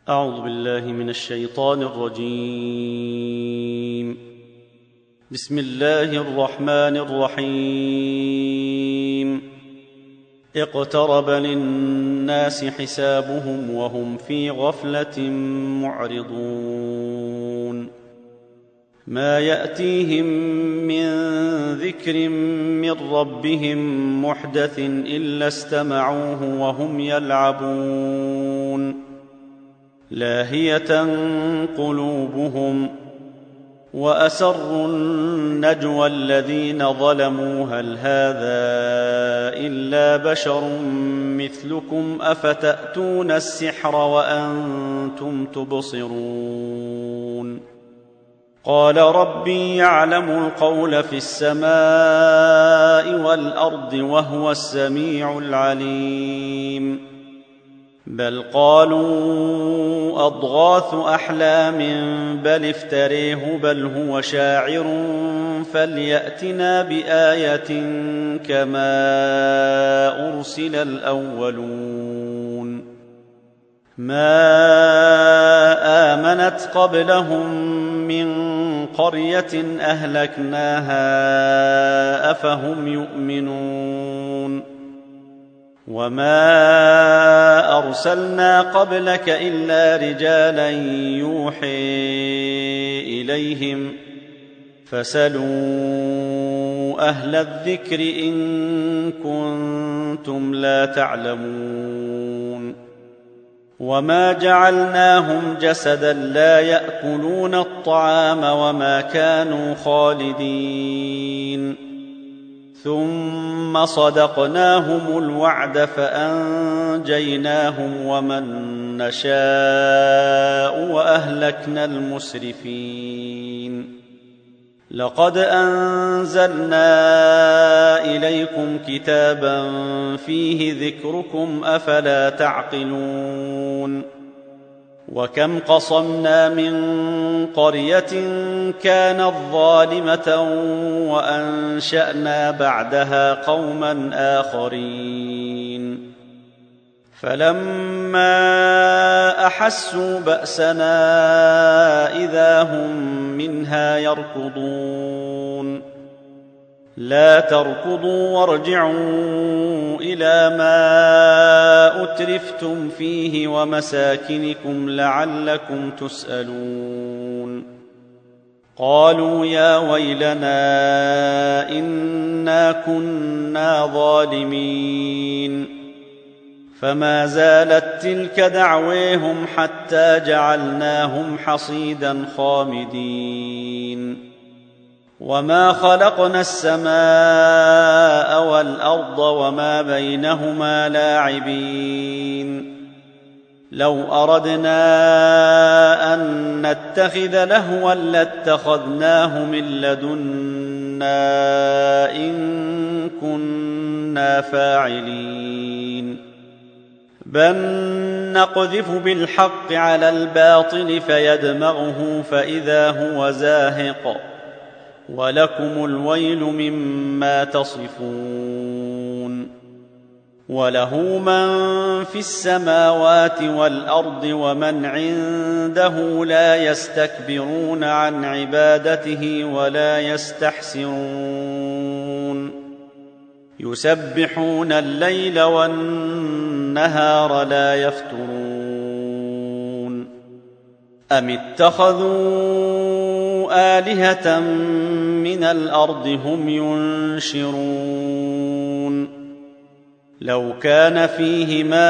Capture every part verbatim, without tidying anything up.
أعوذ بالله من الشيطان الرجيم. بسم الله الرحمن الرحيم. اقترب للناس حسابهم وهم في غفلة معرضون. ما يأتيهم من ذكر من ربهم محدث إلا استمعوه وهم يلعبون لاهية قلوبهم وأسروا النجوى الذين ظلموا هل هذا إلا بشر مثلكم أفتأتون السحر وأنتم تبصرون. قال ربي يعلم القول في السماء والأرض وهو السميع العليم. بل قالوا أضغاث أحلام بل افتريه بل هو شاعر فليأتنا بآية كما أرسل الأولون. ما آمنت قبلهم من قرية أهلكناها أفهم يؤمنون. وما أرسلنا قبلك إلا رجالا يوحي إليهم فاسألوا أهل الذكر إن كنتم لا تعلمون. وما جعلناهم جسدا لا يأكلون الطعام وما كانوا خالدين. ثم صدقناهم الوعد فأنجيناهم ومن نشاء وأهلكنا المسرفين. لقد أنزلنا إليكم كتابا فيه ذكركم أفلا تعقلون. وكم قصمنا من قرية كانت ظالمة وأنشأنا بعدها قوما آخرين. فلما أحسوا بأسنا إذا هم منها يركضون. لا تركضوا وارجعوا إلى ما أترفتم فيه ومساكنكم لعلكم تسألون. قالوا يا ويلنا إنا كنا ظالمين. فما زالت تلك دعويهم حتى جعلناهم حصيدا خامدين. وما خلقنا السماء والأرض وما بينهما لاعبين. لو أردنا أن نتخذ لهوا لاتخذناه من لدنا إن كنا فاعلين. بل نقذف بالحق على الباطل فيدمغه فإذا هو زاهق ولكم الويل مما تصفون. وله من في السماوات والأرض ومن عنده لا يستكبرون عن عبادته ولا يستحسرون. يسبحون الليل والنهار لا يفترون. أم اتخذوا آلهة من الأرض هم ينشرون. لو كان فيهما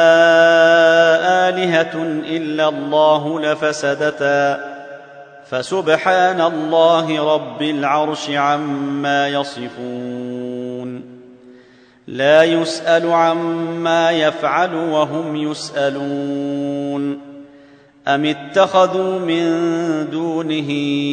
آلهة إلا الله لفسدتا فسبحان الله رب العرش عما يصفون. لا يسأل عما يفعل وهم يسألون. أم اتخذوا من دونه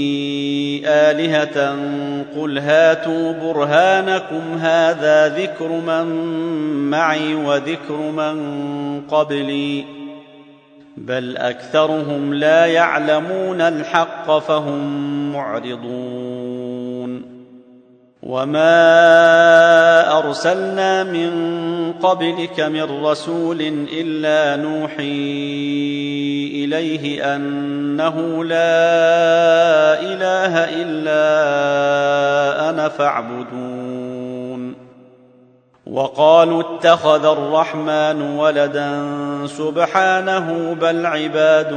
آلهة قل هاتوا برهانكم هذا ذكر من معي وذكر من قبلي بل أكثرهم لا يعلمون الحق فهم معرضون. وما أرسلنا من قبلك من رسول إلا نوحي إليه أنه لا إله إلا أنا فاعبدون وقالوا اتخذ الرحمن ولدا سبحانه بل عباد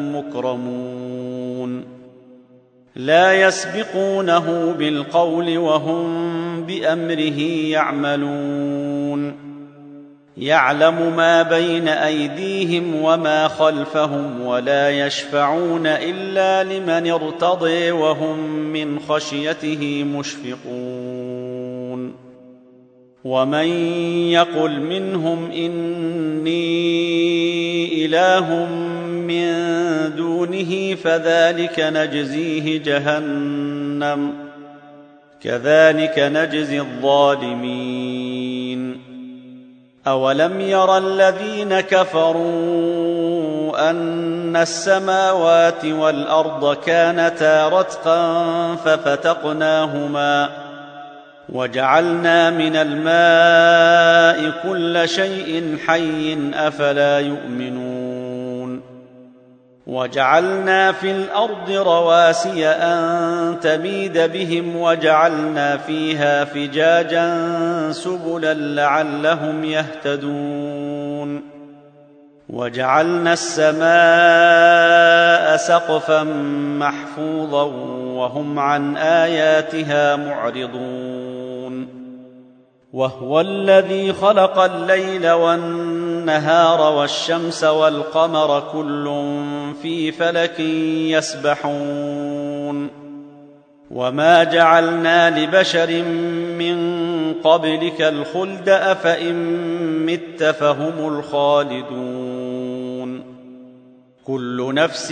مكرمون لا يسبقونه بالقول وهم بأمره يعملون يعلم ما بين أيديهم وما خلفهم ولا يشفعون إلا لمن ارتضي وهم من خشيته مشفقون ومن يقل منهم إني إله من دونه فذلك نجزيه جهنم كذلك نجزي الظالمين أولم ير الذين كفروا أن السماوات والأرض كانتا رتقا ففتقناهما وجعلنا من الماء كل شيء حي أفلا يؤمنون وجعلنا في الأرض رواسي أن تميد بهم وجعلنا فيها فجاجا سبلا لعلهم يهتدون وجعلنا السماء سقفا محفوظا وهم عن آياتها معرضون وهو الذي خلق الليل والنهار والشمس والقمر كل في فلك يسبحون وما جعلنا لبشر من قبلك الخلد أفإن مت فهم الخالدون كل نفس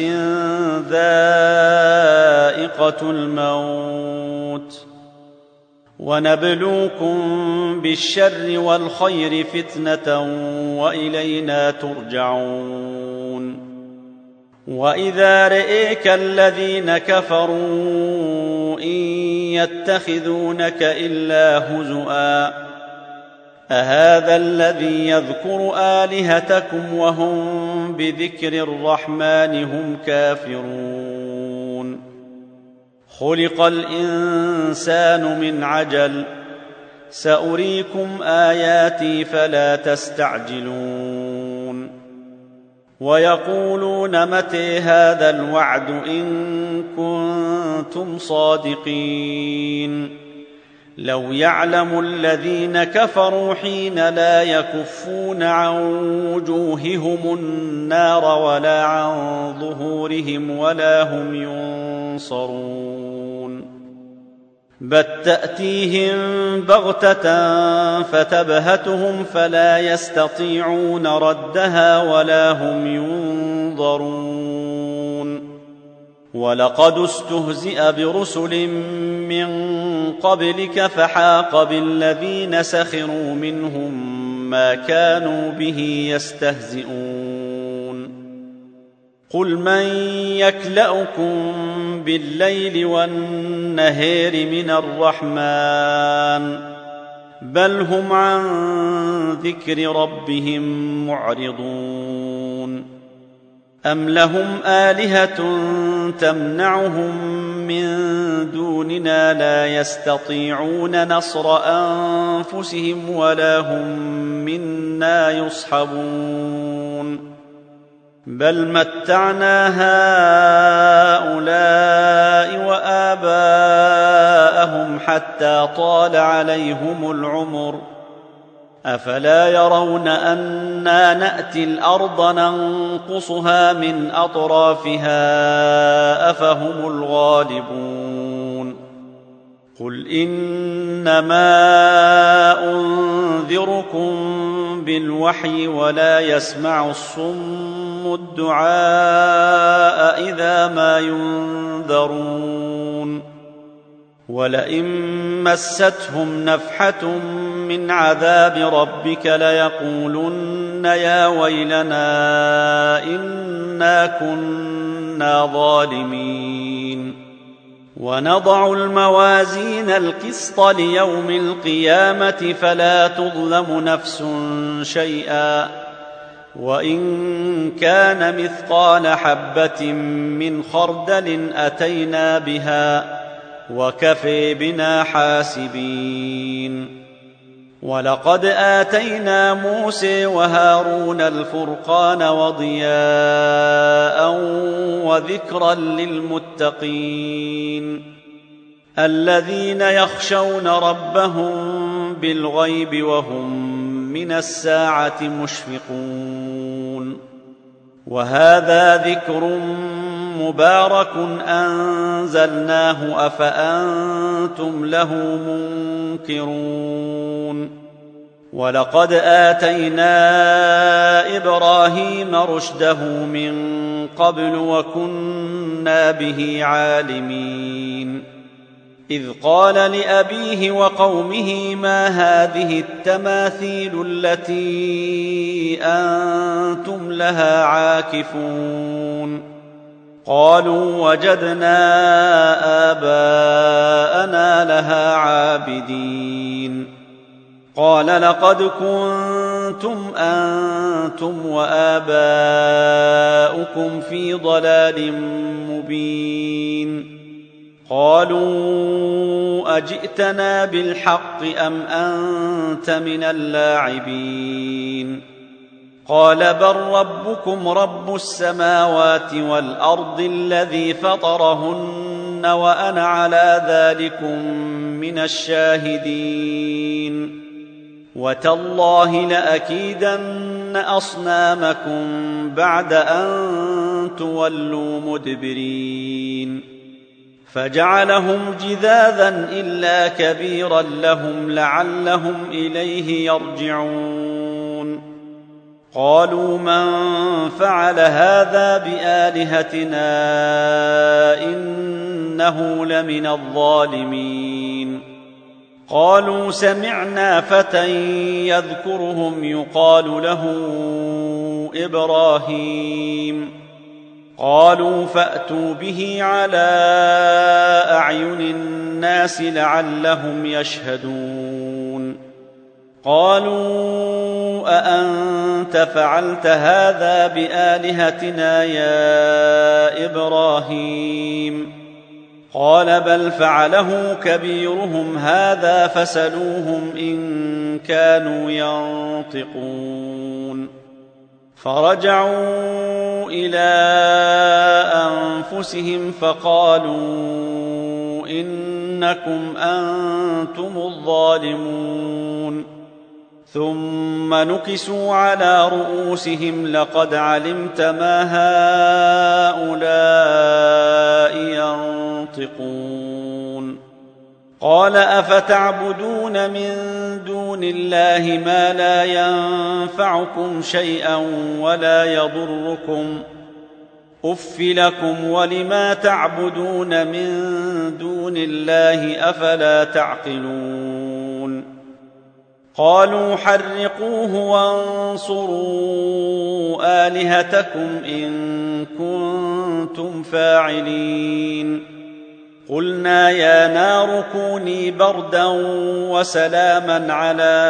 ذائقة الموت ونبلوكم بالشر والخير فتنة وإلينا ترجعون وإذا رئيك الذين كفروا إن يتخذونك إلا هزؤا أهذا الذي يذكر آلهتكم وهم بذكر الرحمن هم كافرون خلق الإنسان من عجل سأريكم آياتي فلا تستعجلون ويقولون متى هذا الوعد إن كنتم صادقين لو يعلم الذين كفروا حين لا يكفون عن وجوههم النار ولا عن ظهورهم ولا هم ينصرون بل تأتيهم بغتة فتبهتهم فلا يستطيعون ردها ولا هم ينظرون ولقد استهزئ برسل من قبلك فحاق بالذين سخروا منهم ما كانوا به يستهزئون قل من يكلأكم بالليل والنهار من الرحمن بل هم عن ذكر ربهم معرضون أم لهم آلهة تمنعهم من دوننا لا يستطيعون نصر أنفسهم ولا هم منا يصحبون بل متعنا هؤلاء وآباءهم حتى طال عليهم العمر أفلا يرون أنا نأتي الأرض ننقصها من أطرافها أفهم الغالبون قل إنما أنذركم بالوحي ولا يسمع الصم الدعاء إذا ما ينذرون ولئن مستهم نفحة من عذاب ربك ليقولن يا ويلنا إنا كنا ظالمين ونضع الموازين القسط ليوم القيامة فلا تظلم نفس شيئا وإن كان مثقال حبة من خردل أتينا بها وكفى بنا حاسبين. ولقد آتينا موسى وهارون الفرقان وضياء وذكرا للمتقين الذين يخشون ربهم بالغيب وهم من الساعة مشفقون. وهذا ذكر مبارك أنزلناه أفأنتم له منكرون. ولقد آتينا إبراهيم رشده من قبل وكنا به عالمين إذ قال لأبيه وقومه ما هذه التماثيل التي أنتم لها عاكفون قالوا وجدنا آباءنا لها عابدين قال لقد كنتم أنتم وآباؤكم في ضلال مبين قالوا أجئتنا بالحق أم أنت من اللاعبين قال بل ربكم رب السماوات والأرض الذي فطرهن وأنا على ذلكم من الشاهدين وتالله لأكيدن أصنامكم بعد أن تولوا مدبرين فجعلهم جذاذا إلا كبيرا لهم لعلهم إليه يرجعون قالوا من فعل هذا بآلهتنا إنه لمن الظالمين قالوا سمعنا فتى يذكرهم يقال له إبراهيم قالوا فأتوا به على أعين الناس لعلهم يشهدون قالوا أأنت فعلت هذا بآلهتنا يا إبراهيم قال بل فعله كبيرهم هذا فسلوهم إن كانوا ينطقون فرجعوا إلى أنفسهم فقالوا إنكم أنتم الظالمون ثم نكسوا على رؤوسهم لقد علمت ما هؤلاء ينطقون قال أفتعبدون من دون الله ما لا ينفعكم شيئا ولا يضركم أف لكم ولما تعبدون من دون الله أفلا تعقلون قالوا حرقوه وانصروا آلهتكم إن كنتم فاعلين قلنا يا نار كوني بردا وسلاما على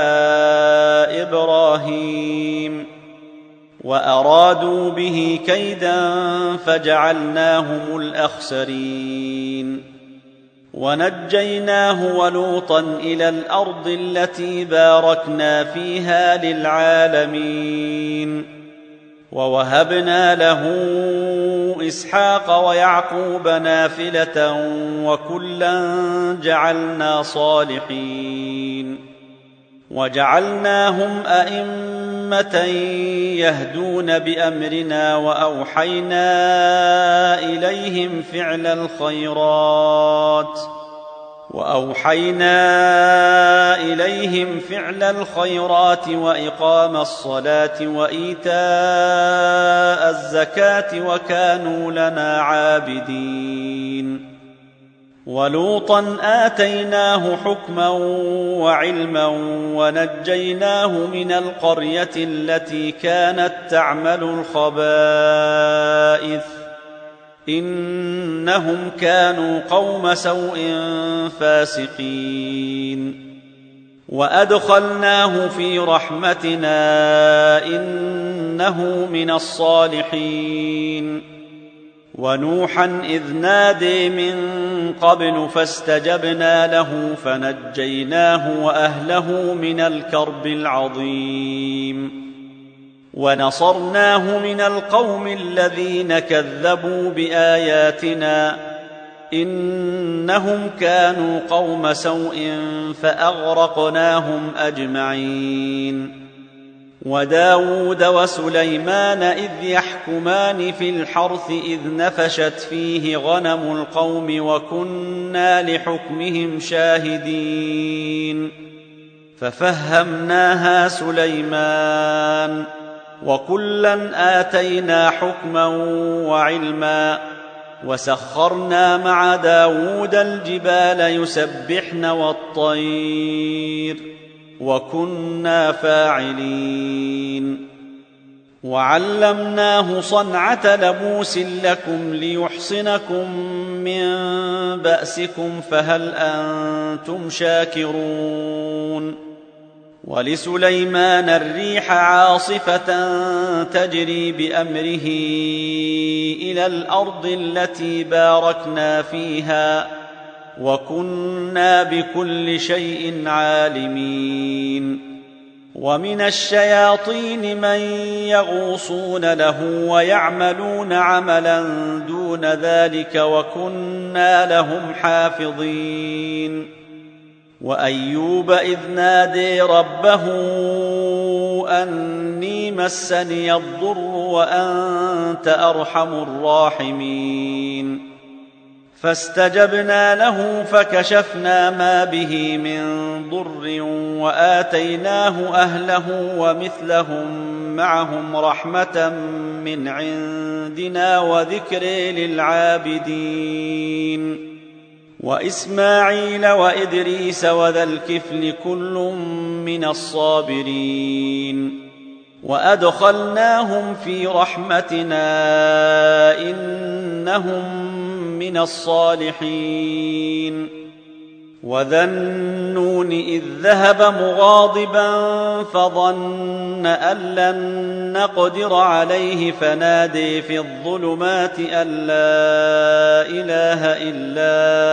إبراهيم وأرادوا به كيدا فجعلناهم الأخسرين ونجيناه ولوطا إلى الأرض التي باركنا فيها للعالمين ووهبنا له إسحاق ويعقوب نافلة وكلا جعلنا صالحين وجعلناهم أئمة يهدون بأمرنا وأوحينا إليهم فعل الخيرات وأوحينا إليهم فعل الخيرات وإقام الصلاة وإيتاء الزكاة وكانوا لنا عابدين ولوطا آتيناه حكما وعلما ونجيناه من القرية التي كانت تعمل الخبائث إنهم كانوا قوم سوء فاسقين وأدخلناه في رحمتنا إنه من الصالحين. ونوحا إذ نادي من قبل فاستجبنا له فنجيناه وأهله من الكرب العظيم ونصرناه من القوم الذين كذبوا بآياتنا إنهم كانوا قوم سوء فأغرقناهم أجمعين. وداود وسليمان إذ يحكمان في الحرث إذ نفشت فيه غنم القوم وكنا لحكمهم شاهدين ففهمناها سليمان وكلا آتينا حكما وعلما وسخرنا مع داود الجبال يسبحن والطير وكنا فاعلين. وعلمناه صنعة لبوس لكم ليحصنكم من بأسكم فهل أنتم شاكرون. ولسليمان الريح عاصفة تجري بأمره إلى الأرض التي باركنا فيها وكنا بكل شيء عالمين. ومن الشياطين من يغوصون له ويعملون عملا دون ذلك وكنا لهم حافظين. وأيوب إذ نادي ربه أني مسني الضر وأنت أرحم الراحمين فاستجبنا له فكشفنا ما به من ضر وآتيناه أهله ومثلهم معهم رحمة من عندنا وذكر للعابدين. وإسماعيل وإدريس وذا الكفل كل من الصابرين وأدخلناهم في رحمتنا إنهم من الصالحين. وذا النون إذ ذهب مغاضبا فظن أن لن نقدر عليه فنادي في الظلمات أن لا إله إلا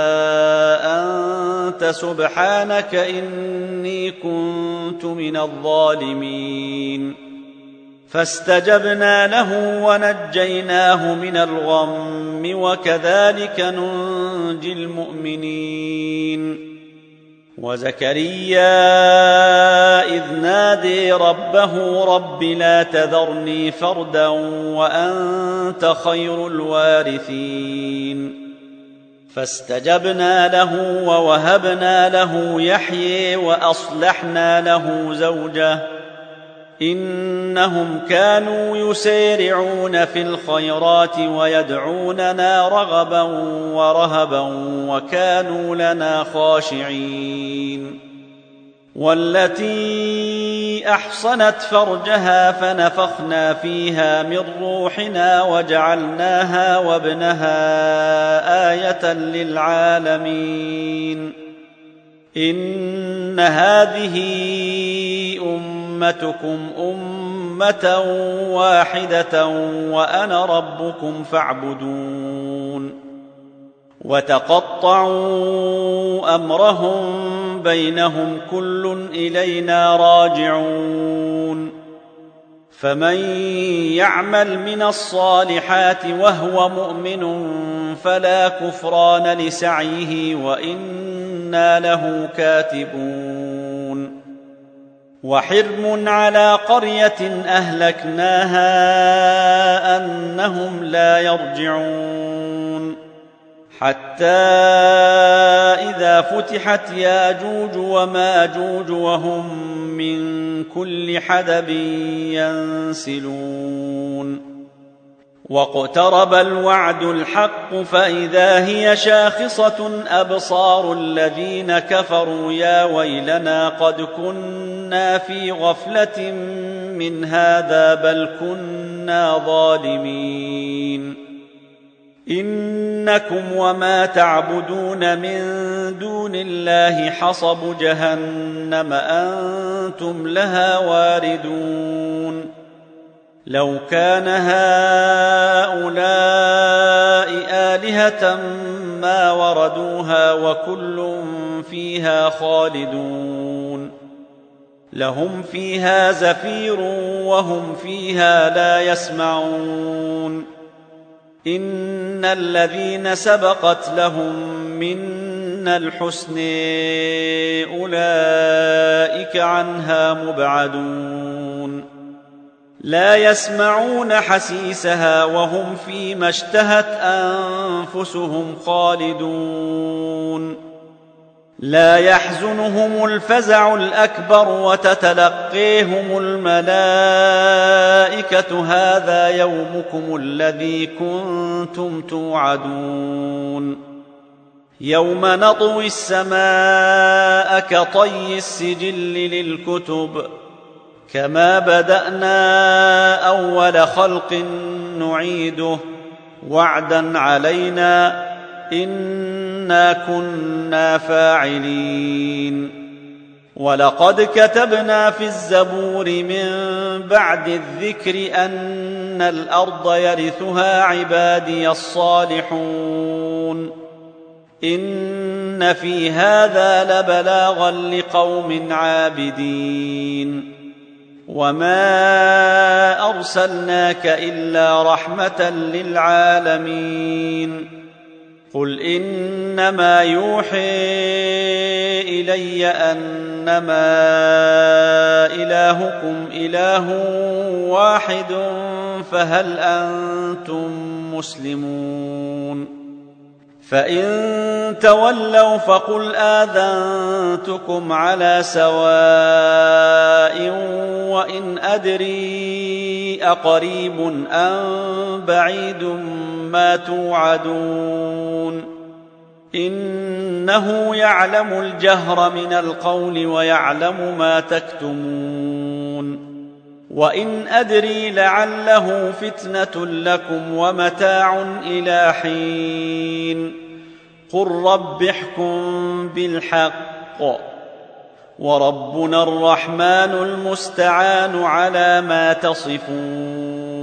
أنت سبحانك إني كنت من الظالمين فاستجبنا له ونجيناه من الغم وكذلك ننجي المؤمنين. وزكريا إذ نادي ربه رب لا تذرني فردا وأنت خير الوارثين فاستجبنا له ووهبنا له يحيى وأصلحنا له زوجه إنهم كانوا يسارعون في الخيرات ويدعوننا رغبا ورهبا وكانوا لنا خاشعين. والتي أحصنت فرجها فنفخنا فيها من روحنا وجعلناها وابنها آية للعالمين. إن هذه أمتكم أمة واحدة وأنا ربكم فاعبدون. وتقطعوا أمرهم بينهم كل إلينا راجعون. فمن يعمل من الصالحات وهو مؤمن فلا كفران لسعيه وإنا له كاتبون. وحرم على قرية أهلكناها أنهم لا يرجعون حتى إذا فتحت ياجوج وماجوج وهم من كل حدب ينسلون. واقترب الوعد الحق فإذا هي شاخصة أبصار الذين كفروا يا ويلنا قد كنا في غفلة من هذا بل كنا ظالمين. إنكم وما تعبدون من دون الله حصب جهنم أنتم لها واردون لو كان هؤلاء آلهة ما وردوها وكل فيها خالدون لهم فيها زفير وهم فيها لا يسمعون إن الذين سبقت لهم منا الحسن أولئك عنها مبعدون لا يسمعون حسيسها وهم فيما اشتهت أنفسهم خالدون لا يحزنهم الفزع الأكبر وتتلقيهم الملائكة هذا يومكم الذي كنتم توعدون يوم نطوي السماء كطي السجل للكتب كما بدأنا أول خلق نعيده وعدا علينا إنا كنا فاعلين ولقد كتبنا في الزبور من بعد الذكر أن الأرض يرثها عبادي الصالحون إن في هذا لبلاغا لقوم عابدين وما أرسلناك إلا رحمة للعالمين قل إنما يوحي إلي أنما إلهكم إله واحد فهل أنتم مسلمون فإن تولوا فقل آذنتكم على سواء وإن أدري أقريب أم بعيد ما توعدون إنه يعلم الجهر من القول ويعلم ما تكتمون وإن أدري لعله فتنة لكم ومتاع إلى حين قل رب احكم بالحق وربنا الرحمن المستعان على ما تصفون